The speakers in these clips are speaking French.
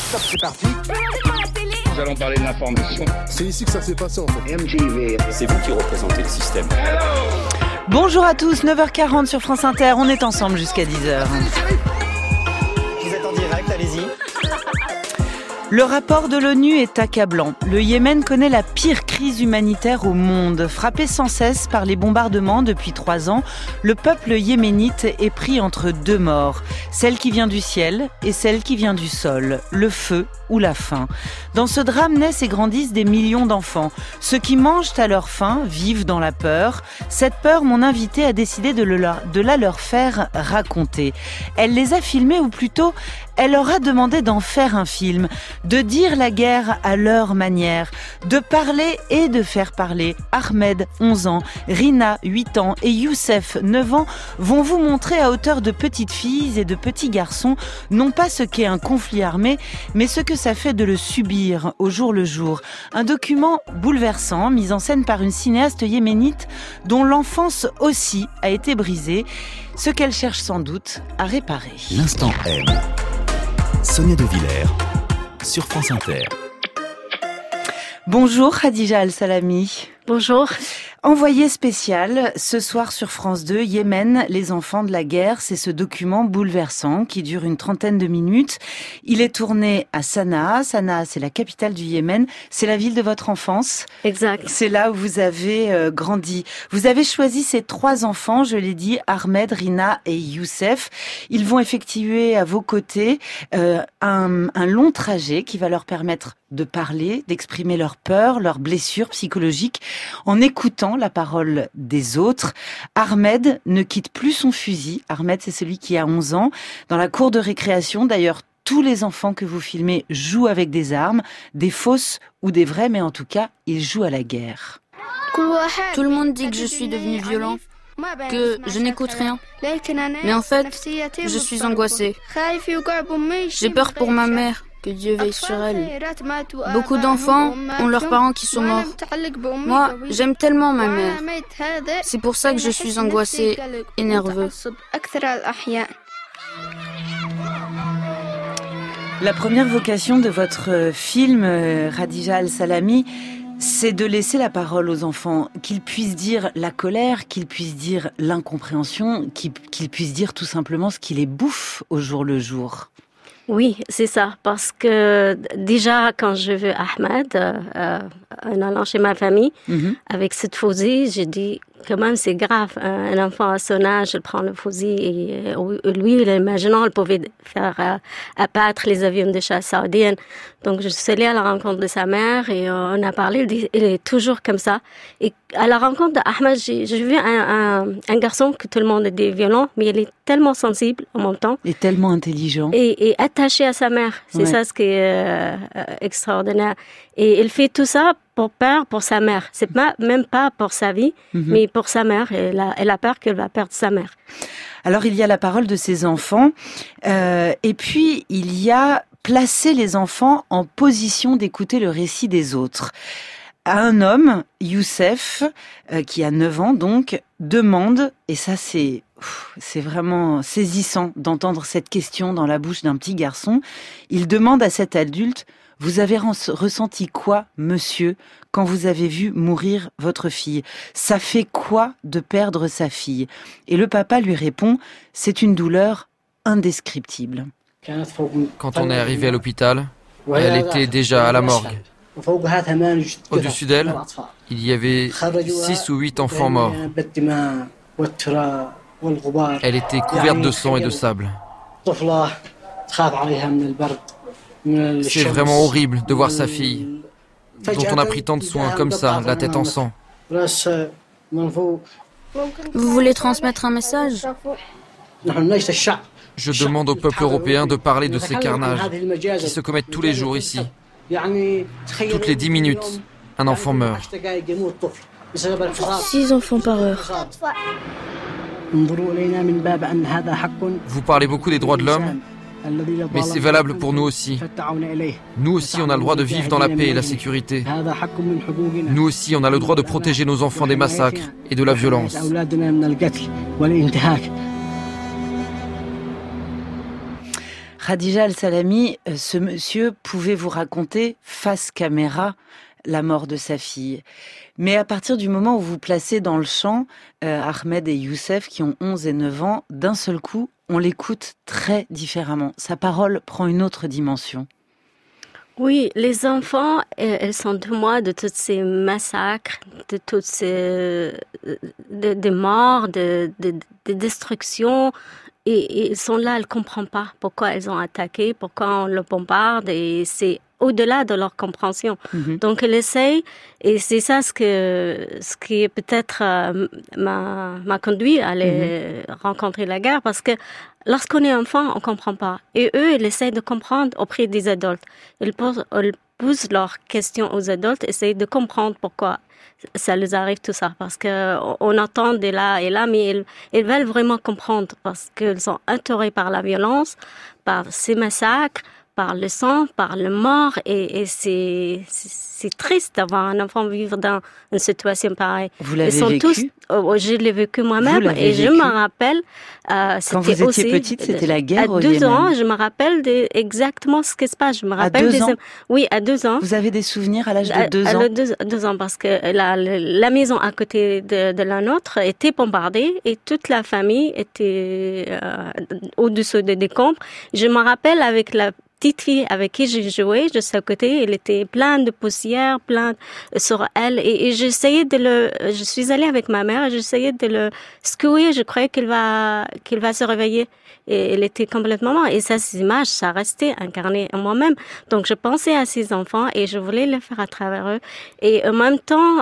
Stop, c'est parti. Nous allons parler de l'information. C'est ici que ça s'est passé en fait. MTV. C'est vous qui représentez le système. Bonjour à tous, 9h40 sur France Inter, on est ensemble jusqu'à 10h. Vous êtes en direct, allez-y. Le rapport de l'ONU est accablant. Le Yémen connaît la pire crise humanitaire au monde. Frappé sans cesse par les bombardements depuis 3 ans, le peuple yéménite est pris entre deux morts. Celle qui vient du ciel et celle qui vient du sol. Le feu ou la faim. Dans ce drame naissent et grandissent des millions d'enfants. Ceux qui mangent à leur faim vivent dans la peur. Cette peur, mon invitée a décidé de la leur faire raconter. Elle les a filmés, ou plutôt, elle leur a demandé d'en faire un film, de dire la guerre à leur manière, de parler et de faire parler. Ahmed, 11 ans, Rina, 8 ans et Youssef, 9 ans, vont vous montrer à hauteur de petites filles et de petits garçons, non pas ce qu'est un conflit armé, mais ce que ça fait de le subir au jour le jour. Un document bouleversant, mis en scène par une cinéaste yéménite dont l'enfance aussi a été brisée, ce qu'elle cherche sans doute à réparer. L'instant M. Sonia De Villers sur France Inter. Bonjour Khadija Al-Salami. Bonjour. Envoyé spécial, ce soir sur France 2, Yémen, les enfants de la guerre, c'est ce document bouleversant qui dure une 30aine de minutes. Il est tourné à Sanaa. Sanaa, c'est la capitale du Yémen. C'est la ville de votre enfance. Exact. C'est là où vous avez grandi. Vous avez choisi ces 3 enfants, je l'ai dit, Ahmed, Rina et Youssef. Ils vont effectuer à vos côtés un long trajet qui va leur permettre de parler, d'exprimer leurs peurs, leurs blessures psychologiques, en écoutant la parole des autres. Ahmed ne quitte plus son fusil. Ahmed, c'est celui qui a 11 ans. Dans la cour de récréation, d'ailleurs, tous les enfants que vous filmez jouent avec des armes, des fausses ou des vraies, mais en tout cas, ils jouent à la guerre. Tout le monde dit que je suis devenu violent, que je n'écoute rien. Mais en fait, je suis angoissée. J'ai peur pour ma mère. Que Dieu veille sur elle. Beaucoup d'enfants ont leurs parents qui sont morts. Moi, j'aime tellement ma mère. C'est pour ça que je suis angoissée et nerveuse. La première vocation de votre film, Khadija Al-Salami, c'est de laisser la parole aux enfants, qu'ils puissent dire la colère, qu'ils puissent dire l'incompréhension, qu'ils puissent dire tout simplement ce qui les bouffe au jour le jour. Oui, c'est ça. Parce que déjà, quand je veux Ahmed, en allant chez ma famille, avec cette fusil, j'ai dit, quand même, c'est grave. Un enfant à son âge, il prend le fusil et lui, imaginons, il pouvait faire abattre les avions de chasse saoudiennes. Donc, je suis allée à la rencontre de sa mère et on a parlé. Il est toujours comme ça. Et à la rencontre d'Ahmed, j'ai vu un garçon que tout le monde dit violent, mais il est tellement sensible en même temps. Et tellement intelligent. Et attaché à sa mère. C'est ça ce qui est extraordinaire. Et il fait tout ça pour sa mère. C'est même pas pour sa vie, mais pour sa mère. Elle a peur qu'elle va perdre sa mère. Alors, il y a la parole de ses enfants. Et puis, il y a placer les enfants en position d'écouter le récit des autres. Un homme, Youssef, qui a 9 ans donc, demande, et ça c'est vraiment saisissant d'entendre cette question dans la bouche d'un petit garçon, il demande à cet adulte: vous avez ressenti quoi, monsieur, quand vous avez vu mourir votre fille? Ça fait quoi de perdre sa fille? Et le papa lui répond: c'est une douleur indescriptible. Quand on est arrivé à l'hôpital, elle était déjà à la morgue. Au-dessus d'elle, il y avait 6 ou 8 enfants morts. Elle était couverte de sang et de sable. C'est vraiment horrible de voir sa fille, dont on a pris tant de soin comme ça, la tête en sang. Vous voulez transmettre un message? Je demande au peuple européen de parler de ces carnages qui se commettent tous les jours ici. Toutes les 10 minutes, un enfant meurt. 6 enfants par heure. Vous parlez beaucoup des droits de l'homme, mais c'est valable pour nous aussi. Nous aussi, on a le droit de vivre dans la paix et la sécurité. Nous aussi, on a le droit de protéger nos enfants des massacres et de la violence. Khadija Al-Salami, ce monsieur pouvait vous raconter face caméra la mort de sa fille. Mais à partir du moment où vous placez dans le champ Ahmed et Youssef, qui ont 11 et 9 ans, d'un seul coup, on l'écoute très différemment. Sa parole prend une autre dimension. Oui, les enfants, elles sont témoins de tous ces massacres, de toutes ces de morts, de destructions. Et ils sont là, elles ne comprennent pas pourquoi elles ont attaqué, pourquoi on le bombarde. Et c'est au-delà de leur compréhension. Donc, elle essaye, et c'est ça ce qui peut-être m'a conduit à aller rencontrer la guerre, parce que lorsqu'on est enfant, on comprend pas. Et eux, ils essayent de comprendre auprès des adultes. Ils posent leurs questions aux adultes, essayent de comprendre pourquoi ça les arrive tout ça. Parce qu'on entend de là et là, mais ils veulent vraiment comprendre, parce qu'ils sont entourés par la violence, par ces massacres, par le sang, par le mort, et c'est triste d'avoir un enfant vivre dans une situation pareille. Vous l'avez vécu? Je l'ai vécu moi-même, et je me rappelle. Quand vous étiez petite, c'était la guerre au Yémen. À 2 ans, je me rappelle exactement ce qui se passe. Je me rappelle à 2 ans? Oui, à 2 ans. Vous avez des souvenirs à l'âge de 2 ans? À 2 ans, parce que la maison à côté de la nôtre était bombardée, et toute la famille était au-dessous des décombres. Je me rappelle avec la petite fille avec qui j'ai joué, juste à côté, elle était pleine de poussière, pleine sur elle, et j'essayais je suis allée avec ma mère, et j'essayais de le secouer, je croyais qu'il va se réveiller, et elle était complètement morte, et ces images, ça restait incarné en moi-même. Donc je pensais à ces enfants, et je voulais le faire à travers eux, et en même temps,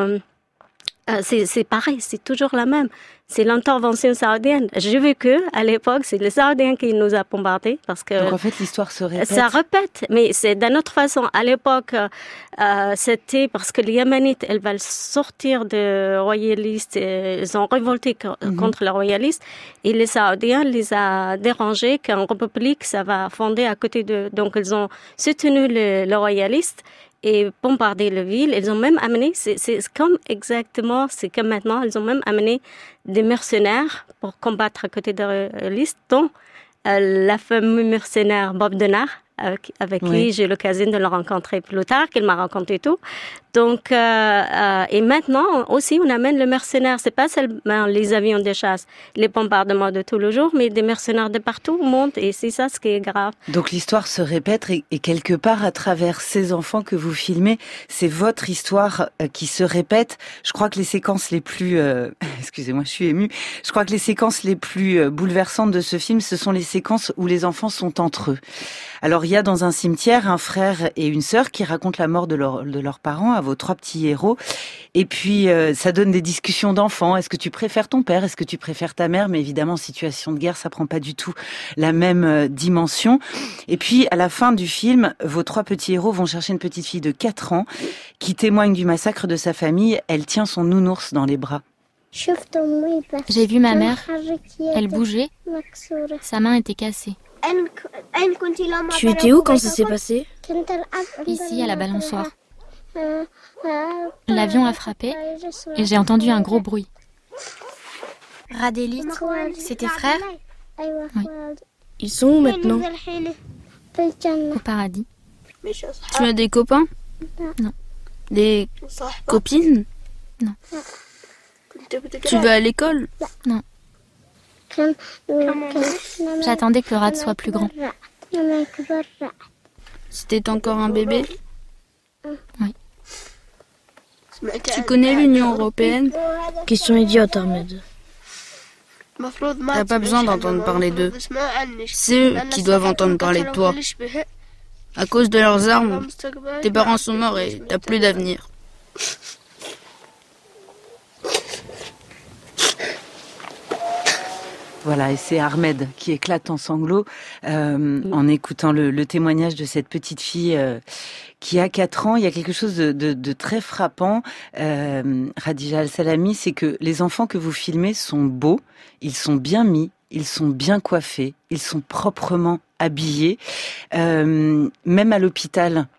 c'est pareil, c'est toujours la même. C'est l'intervention saoudienne. J'ai vécu à l'époque, c'est les Saoudiens qui nous a bombardés, parce que. Donc en fait, l'histoire se répète. Ça répète, mais c'est d'une autre façon. À l'époque, c'était parce que les Yéménites, elles veulent sortir des royalistes, ils ont révolté contre les royalistes, et les Saoudiens les a dérangés qu'en république, ça va fonder à côté d'eux. Donc ils ont soutenu les royalistes et bombardé la ville. Ils ont même amené, c'est comme exactement, c'est comme maintenant, ils ont même amené des mercenaires pour combattre à côté des royalistes, dont la fameuse mercenaire Bob Denard, avec qui j'ai eu l'occasion de le rencontrer plus tard, qu'il m'a raconté tout. Donc, et maintenant aussi, on amène le mercenaire. C'est pas seulement les avions de chasse, les bombardements de tous les jours, mais des mercenaires de partout au monde. Et c'est ça ce qui est grave. Donc l'histoire se répète, et quelque part, à travers ces enfants que vous filmez, c'est votre histoire qui se répète. Je crois que les séquences les plus, excusez-moi, je suis émue. Je crois que les séquences les plus bouleversantes de ce film, ce sont les séquences où les enfants sont entre eux. Alors, il y a dans un cimetière un frère et une sœur qui racontent la mort de leurs parents à vos 3 petits héros. Et puis, ça donne des discussions d'enfants. Est-ce que tu préfères ton père? Est-ce que tu préfères ta mère? Mais évidemment, en situation de guerre, ça prend pas du tout la même dimension. Et puis, à la fin du film, vos 3 petits héros vont chercher une petite fille de 4 ans qui témoigne du massacre de sa famille. Elle tient son nounours dans les bras. J'ai vu ma mère. Elle bougeait. Sa main était cassée. Tu étais où quand ça s'est passé? Ici, à la balançoire. L'avion a frappé et j'ai entendu un gros bruit. Radélit, c'est tes frères? Oui. Ils sont où maintenant? Au paradis. Tu as des copains? Non. Des copines? Non. Tu vas à l'école? Non. J'attendais que le rat soit plus grand. C'était encore un bébé? Oui. Tu connais l'Union européenne? Question idiote, Ahmed. T'as pas besoin d'entendre parler d'eux. C'est eux qui doivent entendre parler de toi. À cause de leurs armes, tes parents sont morts et t'as plus d'avenir. Voilà, et c'est Ahmed qui éclate en sanglots en écoutant le témoignage de cette petite fille qui a 4 ans. Il y a quelque chose de très frappant, Khadija Al-Salami, c'est que les enfants que vous filmez sont beaux, ils sont bien mis, ils sont bien coiffés, ils sont proprement habillés. Même à l'hôpital,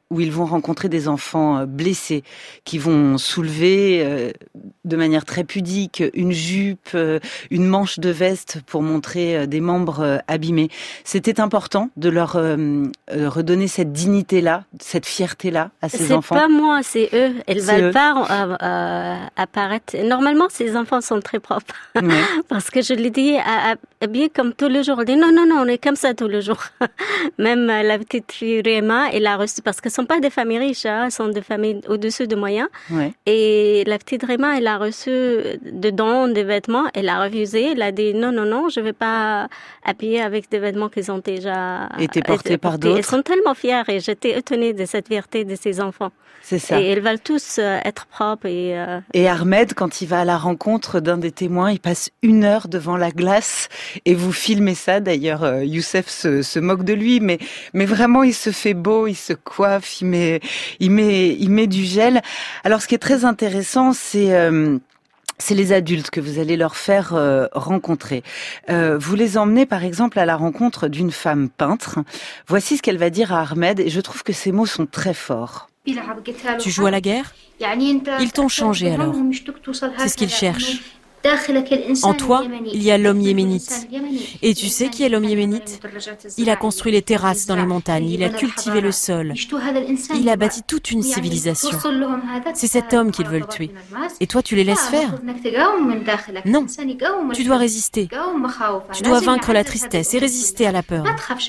où ils vont rencontrer des enfants blessés, qui vont soulever de manière très pudique une jupe, une manche de veste pour montrer des membres abîmés. C'était important de leur redonner cette dignité-là, cette fierté-là à ces enfants. C'est pas moi, c'est eux. Ils veulent pas apparaître. Normalement, ces enfants sont très propres. Ouais. Parce que je les dis habillés comme tous les jours. Je dis non, on est comme ça tous les jours. Même la petite fille Réma, elle a reçu, parce qu'elles ne sont pas des familles riches, elles sont des familles au-dessus de moyens. Ouais. Et la petite Réma, elle a reçu des dons, des vêtements, elle a refusé. Elle a dit non, je ne vais pas habiller avec des vêtements qui ont déjà été portés par d'autres. Elles sont tellement fières et j'étais étonnée de cette fierté de ces enfants. C'est ça. Et ils veulent tous être propres. Et Ahmed, quand il va à la rencontre d'un des témoins, il passe 1 heure devant la glace et vous filmez ça. D'ailleurs, Youssef se moque de lui, mais vraiment, il se fait beau, il se coiffe, il met du gel. Alors, ce qui est très intéressant, c'est les adultes que vous allez leur faire rencontrer. Vous les emmenez par exemple à la rencontre d'une femme peintre. Voici ce qu'elle va dire à Ahmed et je trouve que ces mots sont très forts. Tu joues à la guerre ? Ils t'ont changé alors. C'est ce qu'ils cherchent. En toi, il y a l'homme yéménite. Et tu sais qui est l'homme yéménite ? Il a construit les terrasses dans les montagnes, il a cultivé le sol. Il a bâti toute une civilisation. C'est cet homme qu'ils veulent tuer. Et toi, tu les laisses faire ? Non, tu dois résister. Tu dois vaincre la tristesse et résister à la peur.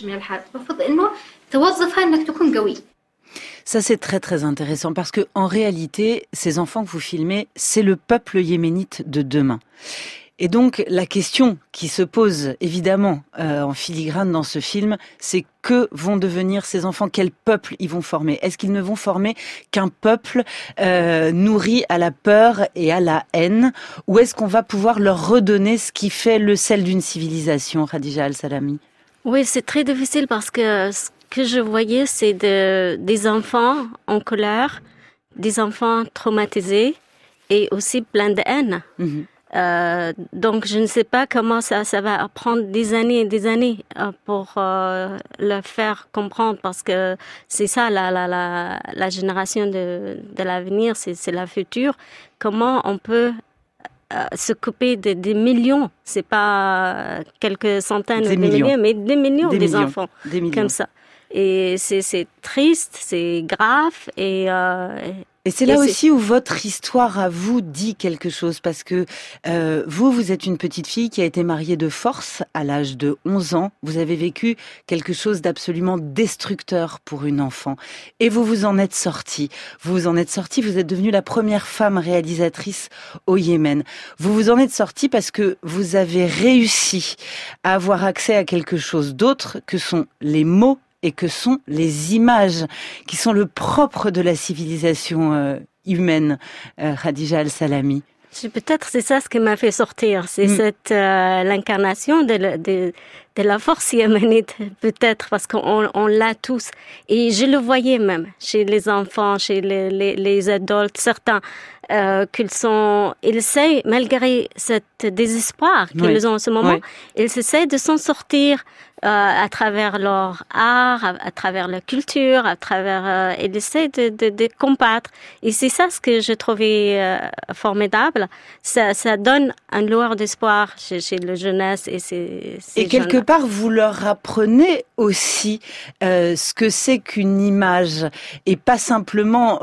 Ça, c'est très, très intéressant parce que, en réalité, ces enfants que vous filmez, c'est le peuple yéménite de demain. Et donc, la question qui se pose, évidemment, en filigrane dans ce film, c'est que vont devenir ces enfants? Quel peuple ils vont former? Est-ce qu'ils ne vont former qu'un peuple nourri à la peur et à la haine? Ou est-ce qu'on va pouvoir leur redonner ce qui fait le sel d'une civilisation, Khadija Al-Salami? Oui, c'est très difficile parce que ce que je voyais, c'est des enfants en colère, des enfants traumatisés et aussi plein de haine. Donc, je ne sais pas comment ça va prendre des années et des années pour le faire comprendre parce que c'est ça, la génération de l'avenir, c'est la future. Comment on peut s'occuper des millions, c'est pas quelques centaines de milliers, mais des millions d'enfants comme ça. Et c'est triste, c'est grave et c'est là aussi où votre histoire à vous dit quelque chose parce que vous êtes une petite fille qui a été mariée de force à l'âge de 11 ans. Vous avez vécu quelque chose d'absolument destructeur pour une enfant et vous vous en êtes sortie. Vous êtes devenue la première femme réalisatrice au Yémen. Vous vous en êtes sortie parce que vous avez réussi à avoir accès à quelque chose d'autre que sont les mots et que sont les images qui sont le propre de la civilisation humaine, Khadija Al-Salami. Peut-être c'est ça ce qui m'a fait sortir, c'est cette l'incarnation de la force yéménite, peut-être parce qu'on l'a tous. Et je le voyais même chez les enfants, chez les adultes, certains ils essayent, malgré ce désespoir qu'ils ont en ce moment, ils essaient de s'en sortir à travers leur art, à travers leur culture, ils essaient de combattre. Et c'est ça ce que je trouvais formidable. Ça donne un lueur d'espoir chez la jeunesse et quelque part, vous leur apprenez aussi ce que c'est qu'une image et pas simplement,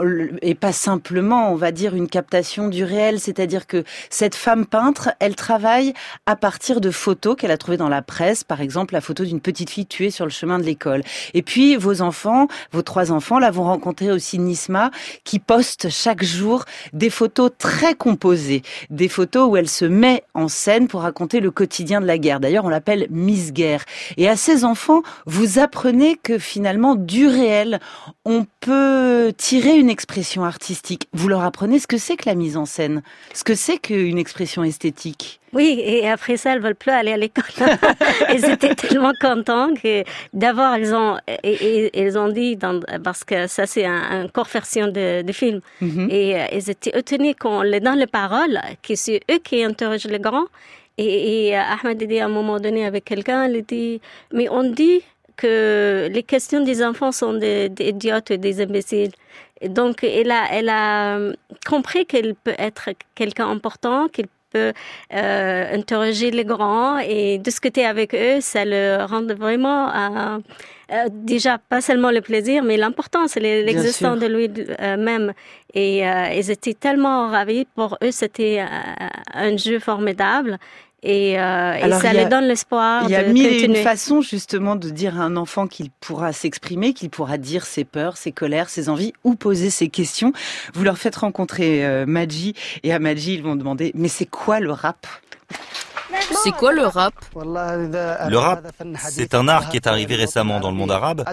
on va dire, une captation du réel. C'est-à-dire que cette femme peintre, elle travaille à partir de photos qu'elle a trouvées dans la presse, par exemple la photo d'une petite fille tuée sur le chemin de l'école. Et puis vos 3 enfants, là, vont rencontrer aussi Nisma, qui poste chaque jour des photos très composées, des photos où elle se met en scène pour raconter le quotidien de la guerre. D'ailleurs, on l'appelle Miss Guerre. Et à ces enfants, vous apprenez que finalement, du réel, on peut tirer une expression artistique. Vous leur apprenez ce que c'est que la mise en scène, ce que c'est qu'une expression esthétique. Oui, et après ça, elles veulent plus aller à l'école. Elles étaient tellement contentes que d'abord, ils ont dit, parce que ça, c'est un court version de film. Et elles étaient étonnées dans les paroles, que c'est eux qui interrogent les grands. Et Ahmed dit à un moment donné avec quelqu'un, il dit, mais on dit que les questions des enfants sont des idiotes et des imbéciles. Et donc, elle a compris qu'elle peut être quelqu'un d'important, qu'elle peut interroger les grands et discuter avec eux. Ça le rend vraiment... déjà, pas seulement le plaisir, mais l'important, c'est l'existence de lui-même. Et ils étaient tellement ravis. Pour eux, c'était un jeu formidable. Et ça leur donne l'espoir de continuer. Il y a mille et une façons, justement, de dire à un enfant qu'il pourra s'exprimer, qu'il pourra dire ses peurs, ses colères, ses envies, ou poser ses questions. Vous leur faites rencontrer Madji, et à Madji, ils vont demander « Mais c'est quoi le rap ?» C'est quoi le rap? Le rap, c'est un art qui est arrivé récemment dans le monde arabe,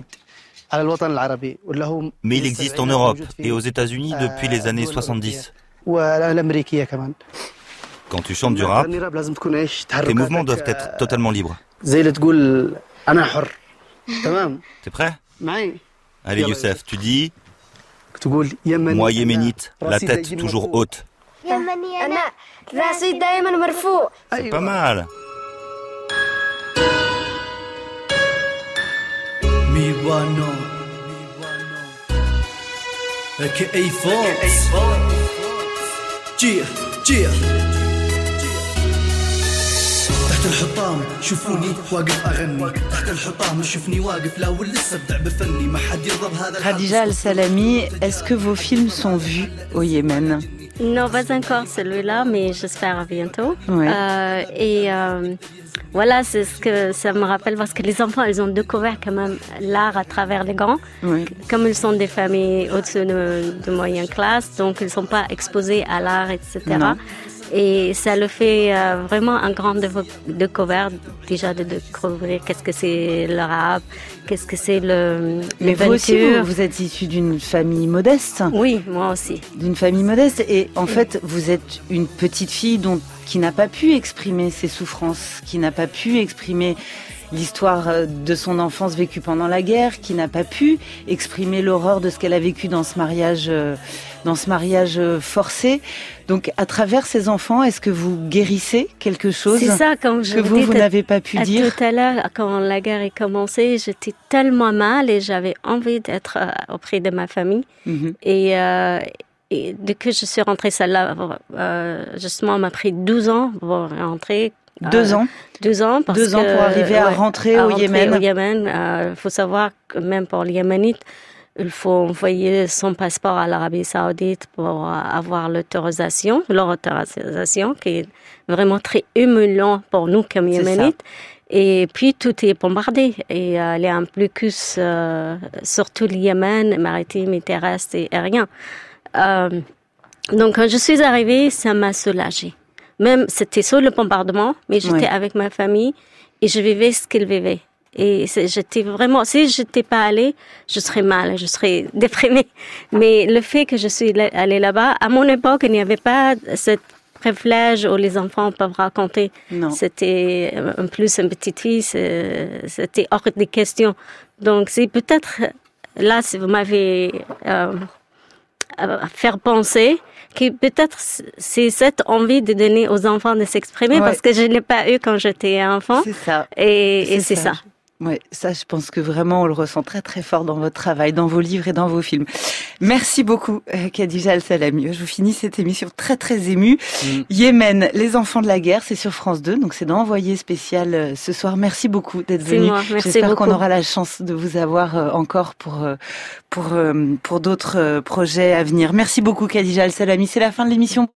mais il existe en Europe et aux États-Unis depuis les années 70. Quand tu chantes du rap, tes mouvements doivent être totalement libres. T'es prêt? Allez Youssef, tu dis « Moi yéménite, la tête toujours haute ». C'est pas mal. تحت الحطام شوفوني واقف أغني تحت الحطام شوفني واقف لا ولسه ابدع بفني ما حد يضرب هذا. Khadija Al-Salami, est-ce que vos films sont vus au Yémen? Non, pas encore celui-là, mais j'espère bientôt. Ouais. Voilà, c'est ce que ça me rappelle parce que les enfants, ils ont découvert quand même l'art à travers les grands. Oui. Comme ils sont des familles au-dessus de moyenne classe, donc ils ne sont pas exposés à l'art, etc. Non. Et ça le fait vraiment un grand découverte, déjà de découvrir qu'est-ce que c'est le rap, qu'est-ce que c'est Mais vous aussi, vous êtes issu d'une famille modeste. Oui, moi aussi. D'une famille modeste. Et en fait, vous êtes une petite fille qui n'a pas pu exprimer ses souffrances, qui n'a pas pu exprimer l'histoire de son enfance vécue pendant la guerre, qui n'a pas pu exprimer l'horreur de ce qu'elle a vécu dans ce mariage forcé. Donc, à travers ces enfants, est-ce que vous guérissez quelque chose? C'est ça, comme je que vous n'avez pas pu dire. Tout à l'heure, quand la guerre est commencée, j'étais tellement mal et j'avais envie d'être auprès de ma famille. Mm-hmm. Et dès que je suis rentrée, ça justement, m'a pris 12 ans pour rentrer. 2 ans. 2 ans. 2 ans pour arriver à rentrer au Yémen. Il faut savoir que même pour les Yéménites, il faut envoyer son passeport à l'Arabie Saoudite pour avoir leur autorisation, qui est vraiment très humiliant pour nous comme Yéménites. Et puis tout est bombardé. Et il y a un blocus sur tout le Yémen, maritime et terrestre et aérien. Donc quand je suis arrivée, ça m'a soulagée. Même, c'était sur le bombardement, mais j'étais avec ma famille et je vivais ce qu'ils vivaient. Et j'étais vraiment, si je n'étais pas allée, je serais mal, je serais déprimée. Mais le fait que je suis allée là-bas, à mon époque, il n'y avait pas ce privilège où les enfants peuvent raconter. Non. C'était, en plus, une petite fille, c'était hors des questions. Donc, c'est peut-être, là, si vous m'avez faire penser, que peut-être c'est cette envie de donner aux enfants de s'exprimer parce que je ne l'ai pas eu quand j'étais enfant. C'est ça. Et c'est ça. Oui, ça, je pense que vraiment, on le ressent très, très fort dans votre travail, dans vos livres et dans vos films. Merci beaucoup, Khadija Al-Salami. Je vous finis cette émission très, très émue. Yémen, les enfants de la guerre, c'est sur France 2, donc c'est dans Envoyé spécial ce soir. Merci beaucoup d'être venu. J'espère qu'on aura la chance de vous avoir encore pour d'autres projets à venir. Merci beaucoup, Khadija Al-Salami. C'est la fin de l'émission.